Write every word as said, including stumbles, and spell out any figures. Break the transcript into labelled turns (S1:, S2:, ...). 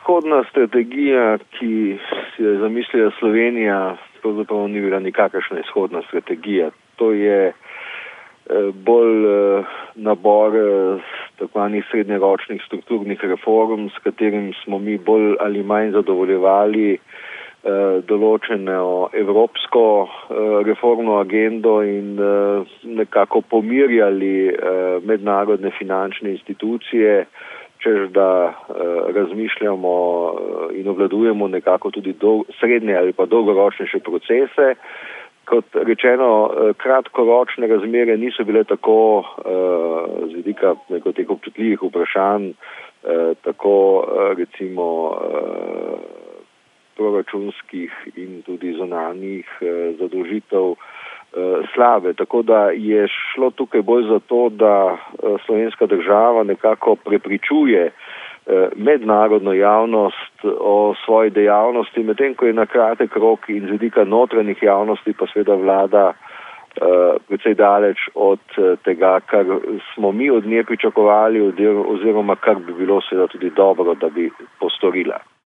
S1: vzhodna strategija, ki si je zamislila Slovenija, pravzaprav ni bila nikakršna izhodna strategija. To je bolj nabor tako zvanih srednjeročnih strukturnih reform, s katerim smo mi bolj ali manj zadovoljevali določeno evropsko reformno agendo in nekako pomirjali mednarodne finančne institucije, čež da razmišljamo in obvladujemo nekako tudi srednje ali pa dolgoročnejše procese. Kot rečeno, kratkoročne razmere niso bile tako z vidika teh občutljivih vprašanj, tako recimo proračunskih in tudi zunanjih zadolžitev slabe. Tako da je šlo tukaj bolj za to, da slovenska država nekako prepričuje mednarodno javnost o svoji dejavnosti, medtem ko je na kratek rok in z vidika notranjih javnosti pa seveda vlada precej daleč od tega, kar smo mi od nje pričakovali oziroma kar bi bilo seveda tudi dobro, da bi postorila.